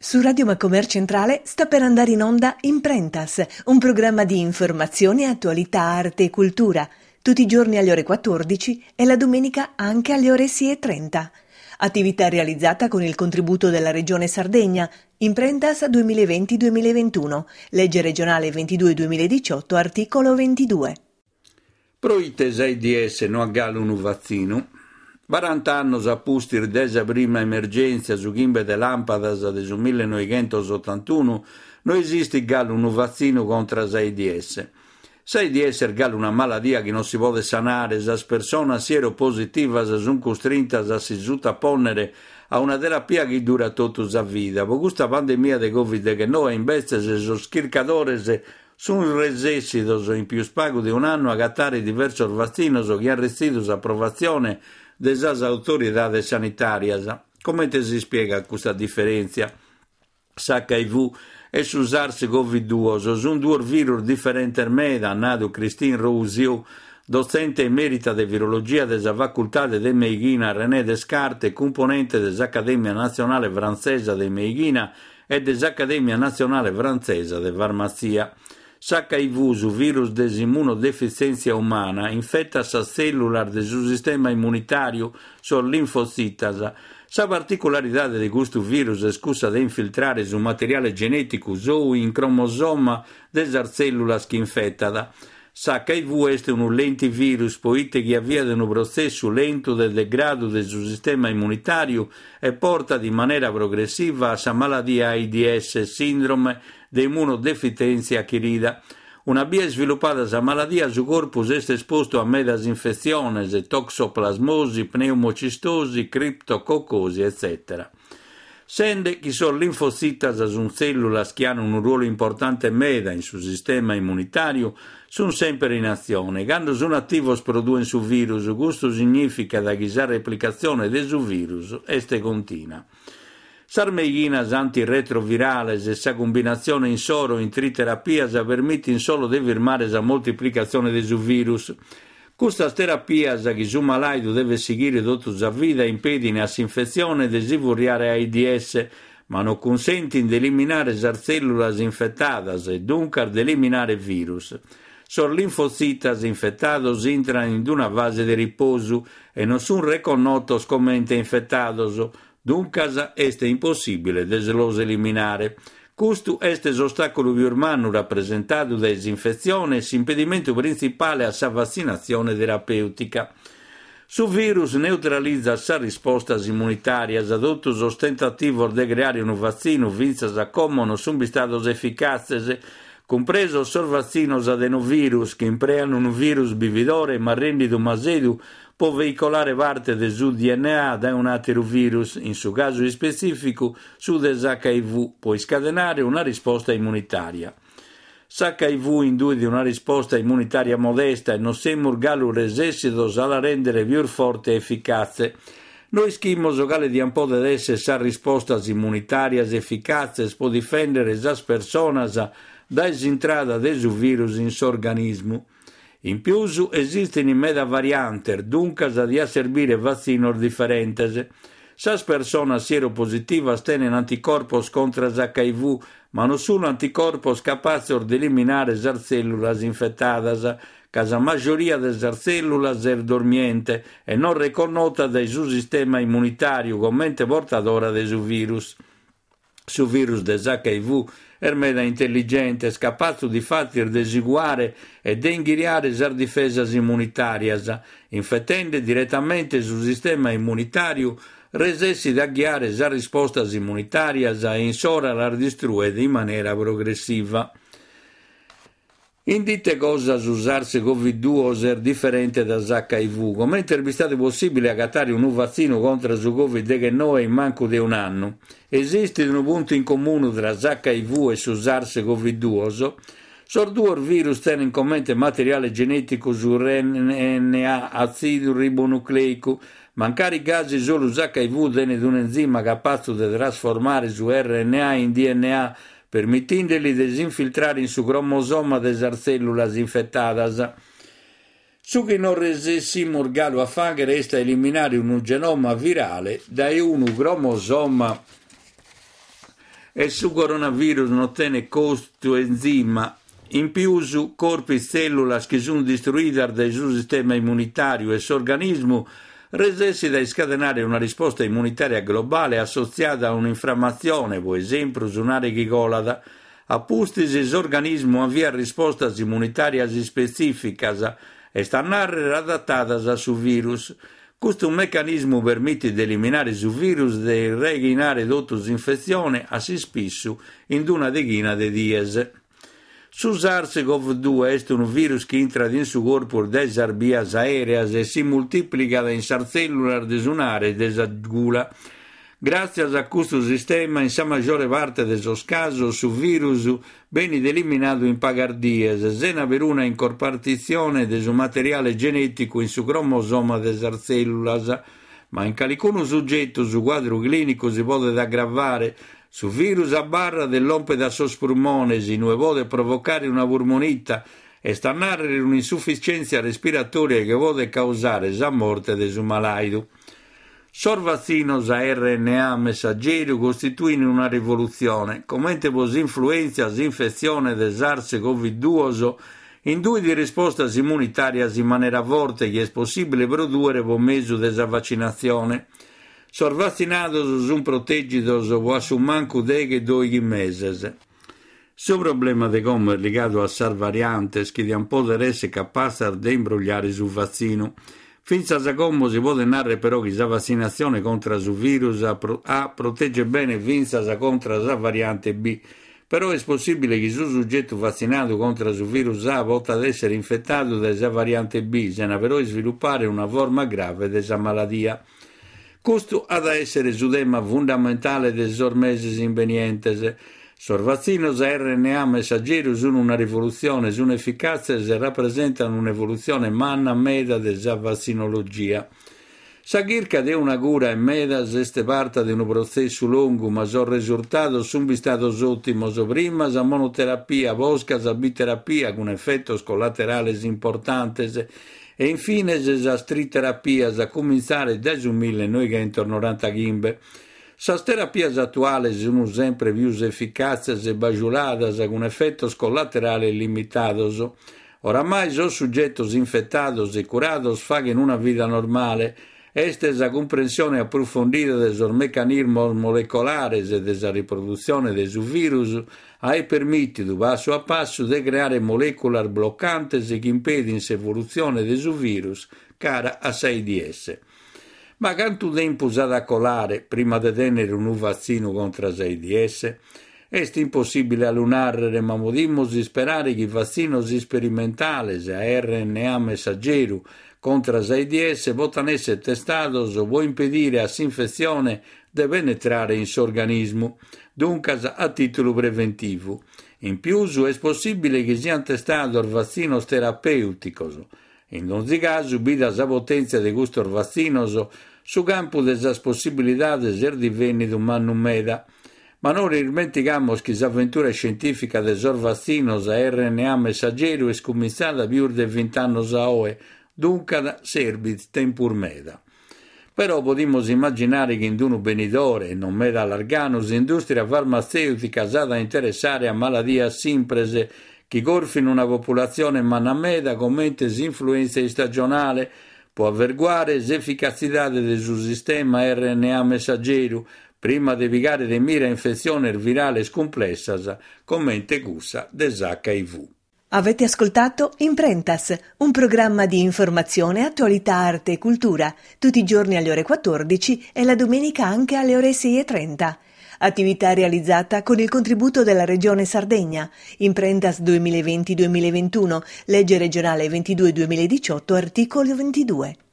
Su Radio Macomer Centrale sta per andare in onda Imprentas, un programma di informazione, attualità, arte e cultura, tutti i giorni alle ore 14 e la domenica anche alle ore 6:30. Attività realizzata con il contributo della Regione Sardegna, Imprentas 2020-2021, legge regionale 22-2018, articolo 22. Proites AIDS no aggalu un vaccino. 40 anni a pustir desa prima emergenza su gimbe de lampadas del 1981 non esiste gallo un vaccino contro l'AIDS. L'AIDS è una malattia che non si può sanare, se le persone sieropositive sono costrette a si sottopporre a una terapia che dura tutta la vita. Per questa pandemia di Covid che noi invece sono schircadores sono resessidos in più spago di un anno a gattare diversi vaccini che hanno residuo approvazione delle autorità sanitarie. Come si spiega questa differenza? L'HIV e su SARS-CoV-2 sono due virus differenti meda, nato Christine Rousseau, docente emerita di virologia della facoltà di Medicina René Descartes, componente dell'Accademia Nazionale Francese di Medicina e dell'Accademia Nazionale Francese di Farmacia. L'HIV, su virus dell'immunodeficienza umana, infetta la cellula del suo sistema immunitario, sono linfocitas. La particolarità di questo virus è scusa di infiltrare su materiale genetico o in cromosoma delle cellule che infettano. L'HIV è un lentivirus, poiché che avvia un processo lento del degrado del suo sistema immunitario e porta in maniera progressiva alla malattia AIDS, sindrome di immunodeficienza acquisita. Una via sviluppata la malattia su corpus è esposto a medas infezioni, toxoplasmosi, pneumocistosi, criptococcosi, eccetera. Sende che sono linfocitas sono cellule che hanno un ruolo importante meda in sul sistema immunitario, sono sempre in azione. Quando sono attivi producono su virus, questo significa che la replicazione del su virus este continua. Sarmeghinas antiretrovirales e sa combinazione in soro in triterapia permette solo di fermare la moltiplicazione del virus. Questa terapia che su malato deve seguire tutta la vita impedisce l'infezione di sivurriare AIDS, ma non consente di eliminare le cellule infettate e dunque di eliminare il virus. Sono linfocitas infettados entrano in una fase di riposo e non sono riconosciuti come infettados. Dunque è impossibile de los eliminare. Questo è l'ostacolo più umano rappresentato da disinfezione e l'impedimento principale a sa vaccinazione terapeutica. Su virus neutralizza sa risposta immunitaria, adotto il tentativo di creare un vaccino vinzas a come non sono stati efficaci, compreso il vaccino adenovirus che impreano un virus bividore ma rendido masedu può veicolare parte del suo DNA da un altro virus, in suo caso specifico su dell'HIV, può scatenare una risposta immunitaria. L'HIV induce una risposta immunitaria modesta e non sembra gallo resessidos alla rendere più forte e efficace. Noi schimmo che di un po' di essere sa risposta immunitaria efficace può difendere le persone dall'entrata del virus in suo organismo. In più esistono in meda varianti, dunque di servire vaccini differenti. Se le persone sieropositive tenen anticorpi contro l'HIV, ma non sono anticorpi capaci di eliminare le cellule infettate, che la maggioria delle cellule è dormiente e non riconosciuta dal suo sistema immunitario come portadora del virus. Su virus dell'HIV è meda intelligente, capace di far desiguare e di inghiriare le difese immunitarie, infettendo direttamente sul sistema immunitario, resessi da ghiare le risposte immunitarie e insora la distruggere in maniera progressiva. In dite cosa su SARS-CoV-2 è differente dall'HIV, come è intervistato possibile agattare un vaccino contro il Covid che noi in manco di un anno. Esiste un punto in comune tra l'HIV e su SARS-CoV-2. Sono due virus tenen in comune materiale genetico su RNA acido ribonucleico, ma in cari casi solo l'HIV tiene un enzima capace di trasformare su RNA in DNA, permettendogli di disinfiltrare in su cromosoma delle cellule infettate. Su che non resessimo il gallo a fare resta eliminare un genoma virale da un cromosoma e su coronavirus non tiene costo enzima. In più su corpi e cellule che sono distruite dal suo sistema immunitario e il suo organismo resessi da scatenare una risposta immunitaria globale associata a un'infiammazione, per esempio su un'area chigolada, appustis il organismo avvia rispostas immunitarias specificas e stannare adattatas su virus. Questo meccanismo permette di eliminare su virus e reginare dotus infezione assai spesso in una decina di dies. Su SARS-CoV-2 è un virus che entra in suo corpo delle vias aereas e si moltiplica in cellule di un'area della gula. Grazie a questo sistema, in sa maggiore parte dei casi, su virus viene eliminato in pagardies, senza per una incorporazione del suo materiale genetico in su cromosoma delle cellule, ma in qualcuno soggetto su quadro clinico si può aggravare. Su virus a barra dell'ompeda sospulmonesi non può provocare una pulmonite e stannare un'insufficienza respiratoria che può causare la morte del suo malato. Sorvazzinos a RNA messaggero costituiscono una rivoluzione, commente pos influenza infezione del SARS-CoV-2 in due di risposte immunitarie in maniera forte che è possibile produrre per mezzo della vaccinazione. Sorvaccinados sono proteggidos o su manco de 2 mesi. Il problema di come è legato a sar variantes che non possono essere capaci di imbrogliare sul vaccino. Finza a come si può narrare però che la vaccinazione contro il virus A protegge bene finza contro la variante B, però è possibile che il soggetto vaccinato contro il virus A possa essere infettato dalla variante B, senza però sviluppare una forma grave della malattia. Questo ha da essere il tema fondamentale delle ormesi invenientes. Sorvazzinos a RNA messaggero sono una rivoluzione, sono efficaci e rappresentano un'evoluzione manna meda della vaccinologia. Sa chirca di una cura in meda è parte di un processo lungo, ma sono risultati sono stati ottimi prima la monoterapia, posca la biterapia con effetti collaterali importanti e infine la striterapia, a cominciare dal 1995. Sas terapias attuali sono sempre più efficaci e bajuladas con effetti collaterali limitados. Oramai sono soggetti infettati e curati fanno una vita normale. Esta la comprensione approfondita dei meccanismi molecolari e della riproduzione dei virus ha permesso passo a passo di creare molecole bloccanti che impedono l'evoluzione dei virus cara a AIDS. Ma quanto tempo sa da colare prima di tenere un vaccino contro l'AIDS? È impossibile allunare, ma possiamo sperare che i vaccini sperimentali a RNA messaggero contro l'AIDS possano essere testati o può impedire all'infezione di penetrare in suo organismo, dunque a titolo preventivo. In più è possibile che siano testati vaccini terapeutici. In ogni caso, bida la potenza di questo vaccino su campo delle possibilità di divenire un manno meda. Ma non dimentichiamo che l'avventura scientifica del vaccino a RNA messaggero è cominciata più di 20 anni fa, dunque servit tempur meda. Però potremmo immaginare che in un benidore, e non meda allargano, l'industria farmaceutica sa da interessare a malattie simprese che gorfino una popolazione manna meda commente l'influenza stagionale, può avverguare l'efficacità del suo sistema RNA messaggero prima di evitare di mira infezione virale complessa, commente cussa dell'HIV. Avete ascoltato Imprentas, un programma di informazione, attualità, arte e cultura, tutti i giorni alle ore 14 e la domenica anche alle ore 6:30. Attività realizzata con il contributo della Regione Sardegna. Imprentas 2020-2021, legge regionale 22-2018, articolo 22.